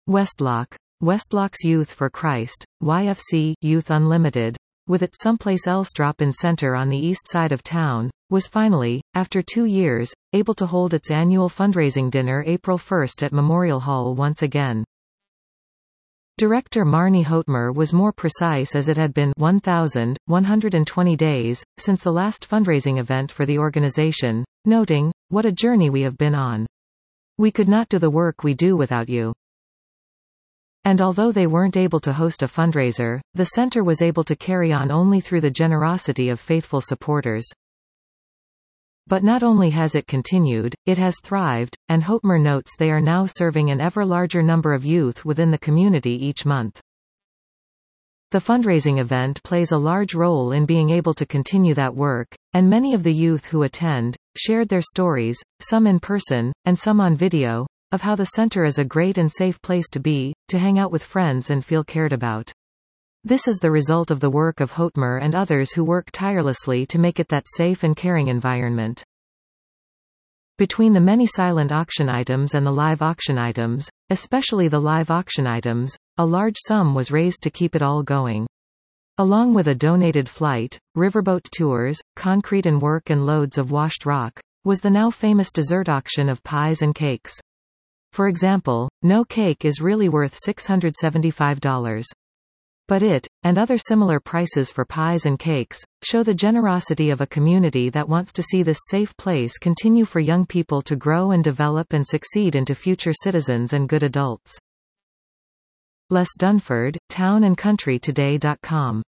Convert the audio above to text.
Westlock. Westlock's Youth for Christ, YFC Youth Unlimited, with its someplace else drop-in center on the east side of town, was finally, after 2 years, able to hold its annual fundraising dinner April 1 at Memorial Hall once again. Director Marnie Hoetmer was more precise, as it had been 1,120 days since the last fundraising event for the organization, noting, "What a journey we have been on. We could not do the work we do without you." And although they weren't able to host a fundraiser, the center was able to carry on only through the generosity of faithful supporters. But not only has it continued, it has thrived, and Hoetmer notes they are now serving an ever larger number of youth within the community each month. The fundraising event plays a large role in being able to continue that work, and many of the youth who attend shared their stories, some in person, and some on video, of how the center is a great and safe place to be, to hang out with friends and feel cared about. This is the result of the work of Hoetmer and others who work tirelessly to make it that safe and caring environment. Between the many silent auction items and the live auction items, especially the live auction items, a large sum was raised to keep it all going. Along with a donated flight, riverboat tours, concrete and work and loads of washed rock, was the now famous dessert auction of pies and cakes. For example, no cake is really worth $675. But it, and other similar prices for pies and cakes, show the generosity of a community that wants to see this safe place continue for young people to grow and develop and succeed into future citizens and good adults. Les Dunford, townandcountrytoday.com